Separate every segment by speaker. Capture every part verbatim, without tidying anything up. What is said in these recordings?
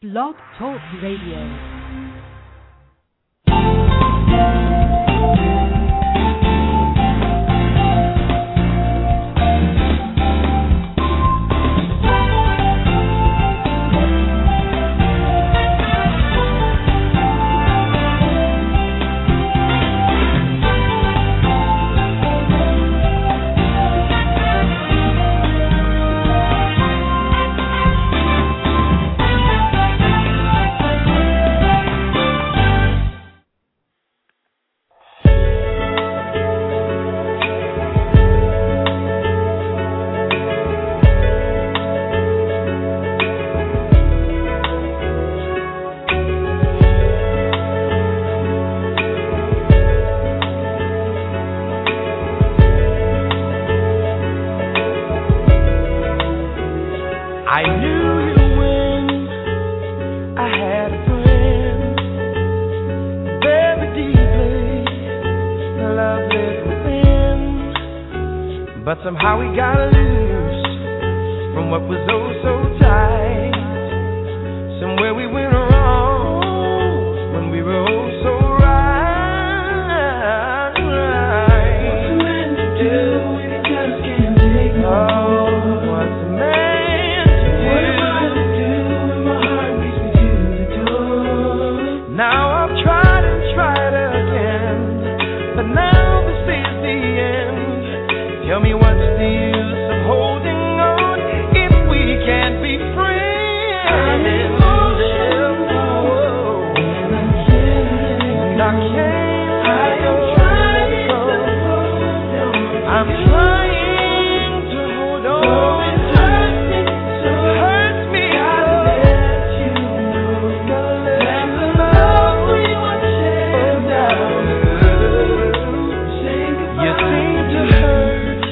Speaker 1: Blog Talk Radio.
Speaker 2: Somehow we got loose from what was oh so tight. Somewhere we went wrong when we were oh so right. right. What's a man to do if he just can't take no more? Oh, what's a man to do? What am I to do when my heart beats me to the door? Now I've tried and tried again, but now this is the end. Tell me what's the use of holding on if we can't be friends? I'm emotional, and I can't. I am trying to hold on. I'm trying to hold on. So it hurts me, so it hurts me. Gotta let you know, gotta let the love we once shared down. You seem to hurt.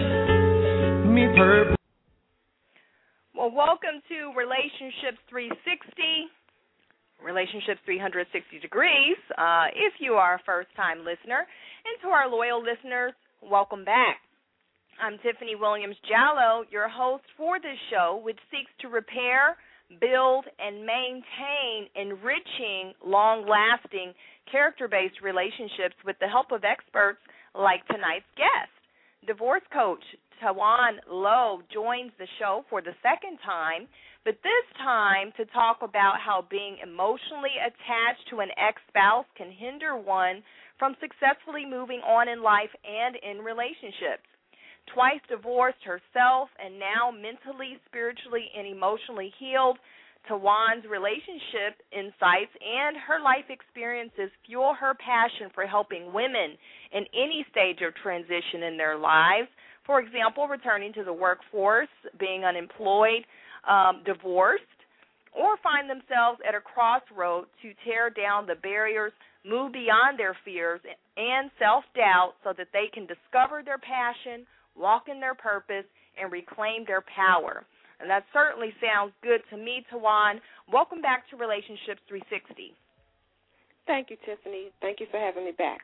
Speaker 3: Well, welcome to Relationships three sixty, Relationships three hundred sixty degrees, uh, if you are a first-time listener. And to our loyal listeners, welcome back. I'm Tiffany Williams-Jallo, your host for this show, which seeks to repair, build, and maintain enriching, long-lasting, character-based relationships with the help of experts like tonight's guest. Divorce coach Tawan Lowe joins the show for the second time, but this time to talk about how being emotionally attached to an ex-spouse can hinder one from successfully moving on in life and in relationships. Twice divorced herself and now mentally, spiritually, and emotionally healed, Tawan's relationship insights and her life experiences fuel her passion for helping women in any stage of transition in their lives. For example, returning to the workforce, being unemployed, um, divorced, or find themselves at a crossroad to tear down the barriers, move beyond their fears and self-doubt so that they can discover their passion, walk in their purpose, and reclaim their power. And that certainly sounds good to me, Tawan. Welcome back to Relationships three sixty.
Speaker 4: Thank you, Tiffany. Thank you for having me back.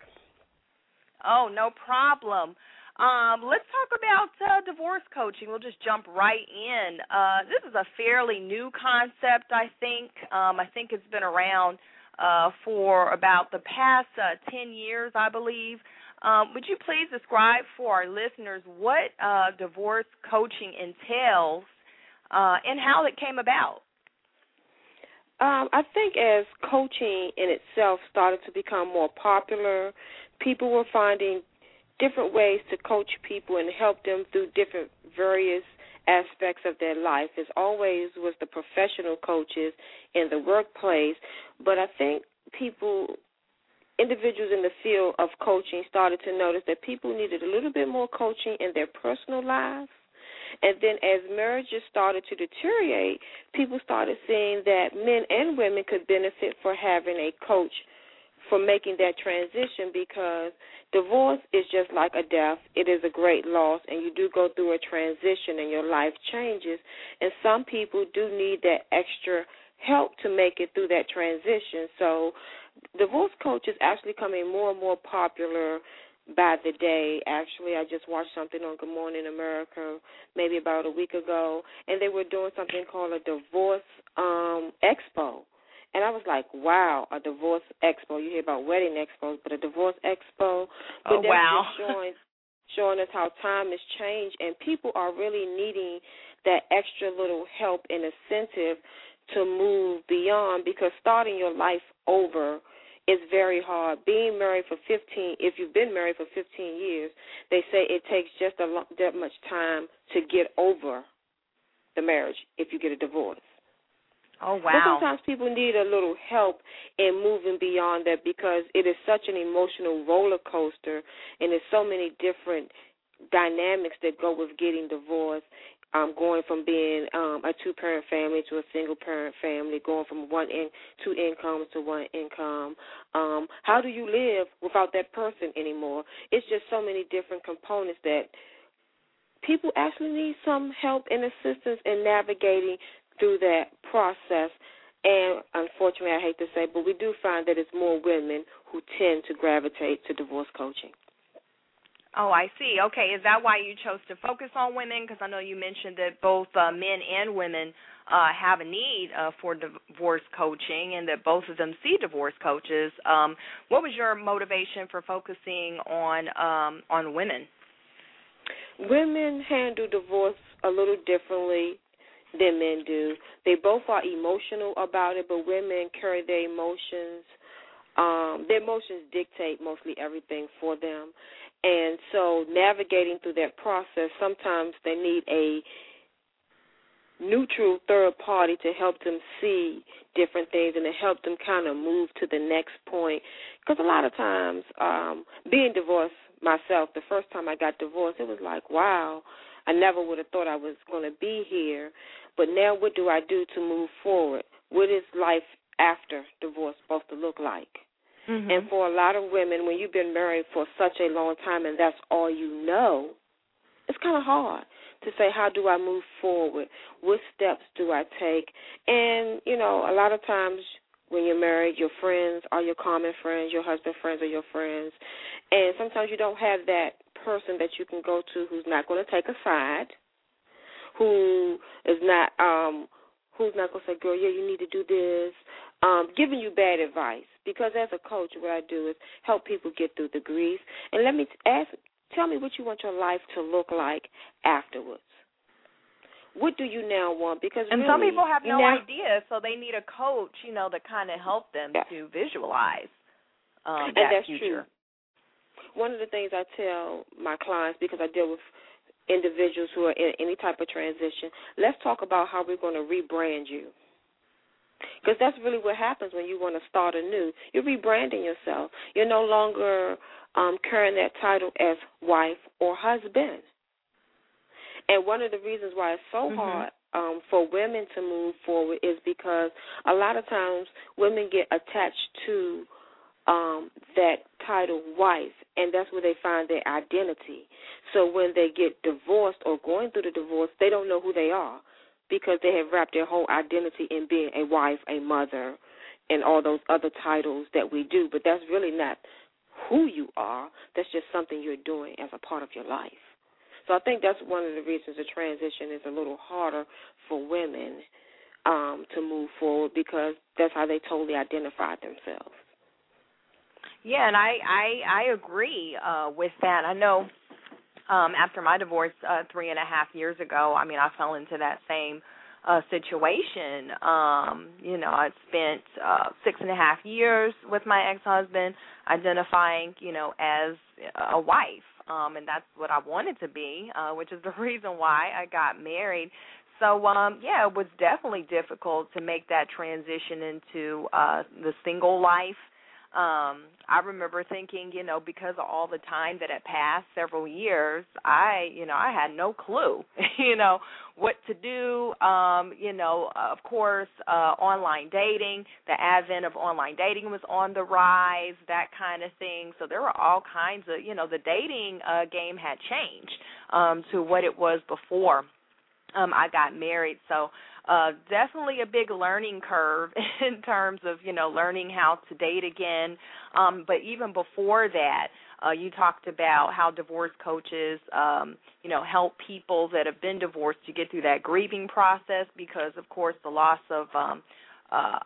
Speaker 3: Oh, no problem. Um, let's talk about uh, divorce coaching. We'll just jump right in. Uh, this is a fairly new concept, I think. Um, I think it's been around uh, for about the past uh, ten years, I believe. Um, would you please describe for our listeners what uh, divorce coaching entails uh, and how it came about?
Speaker 4: Um, I think as coaching in itself started to become more popular, people were finding different ways to coach people and help them through different various aspects of their life. As always was the professional coaches in the workplace, but I think people, individuals in the field of coaching started to notice that people needed a little bit more coaching in their personal lives. And then as marriages started to deteriorate, people started seeing that men and women could benefit for having a coach for making that transition, because divorce is just like a death. It is a great loss, and you do go through a transition and your life changes, and some people do need that extra help to make it through that transition. So divorce coach is actually becoming more and more popular by the day. Actually, I just watched something on Good Morning America maybe about a week ago, and they were doing something called a divorce um, expo. And I was like, wow, a divorce expo. You hear about wedding expos, but a divorce expo. But
Speaker 3: Oh,
Speaker 4: that's
Speaker 3: wow.
Speaker 4: just showing, showing us how time has changed, and people are really needing that extra little help and incentive to move beyond, because starting your life over is very hard. Being married for fifteen, if you've been married for fifteen years, they say it takes just a lo- that much time to get over the marriage if you get a divorce.
Speaker 3: Oh,
Speaker 4: But
Speaker 3: wow.
Speaker 4: sometimes people need a little help in moving beyond that, because it is such an emotional roller coaster, and there's so many different dynamics that go with getting divorced. Um, going from being um, a two-parent family to a single-parent family, going from one in two incomes to one income. Um, how do you live without that person anymore? It's just so many different components that people actually need some help and assistance in navigating through that process. And unfortunately, I hate to say, but we do find that it's more women who tend to gravitate to divorce coaching.
Speaker 3: Oh, I see. Okay, is that why you chose to focus on women? Because I know you mentioned that both uh, men and women uh, have a need uh, for divorce coaching, and that both of them see divorce coaches. Um, what was your motivation for focusing on um, on women?
Speaker 4: Women handle divorce a little differently than men do. They both are emotional about it, but women carry their emotions. Um, their emotions dictate mostly everything for them. And so navigating through that process, sometimes they need a neutral third party to help them see different things and to help them kind of move to the next point. Because a lot of times, um, being divorced myself, the first time I got divorced, it was like, wow, I never would have thought I was going to be here. But now what do I do to move forward? What is life after divorce supposed to look like? Mm-hmm. And for a lot of women, when you've been married for such a long time and that's all you know, it's kind of hard to say, how do I move forward? What steps do I take? And, you know, a lot of times when you're married, your friends are your common friends, your husband friends are your friends. And sometimes you don't have that person that you can go to who's not going to take a side, who is not, um, who's not going to say, girl, yeah, you need to do this, um, giving you bad advice. Because as a coach, what I do is help people get through the grief. And let me ask, tell me what you want your life to look like afterwards. What do you now want? Because
Speaker 3: and
Speaker 4: really,
Speaker 3: some people have no
Speaker 4: now,
Speaker 3: idea, so they need a coach, you know, to kind of help them
Speaker 4: yeah.
Speaker 3: to visualize um,
Speaker 4: and
Speaker 3: that
Speaker 4: that's
Speaker 3: future.
Speaker 4: True. One of the things I tell my clients, because I deal with individuals who are in any type of transition, let's talk about how we're going to rebrand you. Because that's really what happens when you want to start anew. You're rebranding yourself. You're no longer um, carrying that title as wife or husband. And one of the reasons why it's so mm-hmm. hard um, for women to move forward is because a lot of times women get attached to um, that title wife, and that's where they find their identity. So when they get divorced or going through the divorce, they don't know who they are, because they have wrapped their whole identity in being a wife, a mother, and all those other titles that we do. But that's really not who you are. That's just something you're doing as a part of your life. So I think that's one of the reasons the transition is a little harder for women um, to move forward, because that's how they totally identify themselves.
Speaker 3: Yeah, and I, I, I agree uh, with that. I know Um, after my divorce uh, three and a half years ago, I mean, I fell into that same uh, situation. Um, you know, I spent uh, six and a half years with my ex-husband, identifying, you know, as a wife, um, and that's what I wanted to be, uh, which is the reason why I got married. So, um, yeah, it was definitely difficult to make that transition into uh, the single life. Um, I remember thinking, you know, because of all the time that had passed, several years, I, you know, I had no clue, you know, what to do. Um, you know, uh, of course, uh, online dating, the advent of online dating was on the rise, that kind of thing. So there were all kinds of, you know, the dating uh, game had changed um, to what it was before um, I got married. So Uh, definitely a big learning curve in terms of, you know, learning how to date again. Um, but even before that, uh, you talked about how divorce coaches, um, you know, help people that have been divorced to get through that grieving process, because, of course, the loss of um, uh,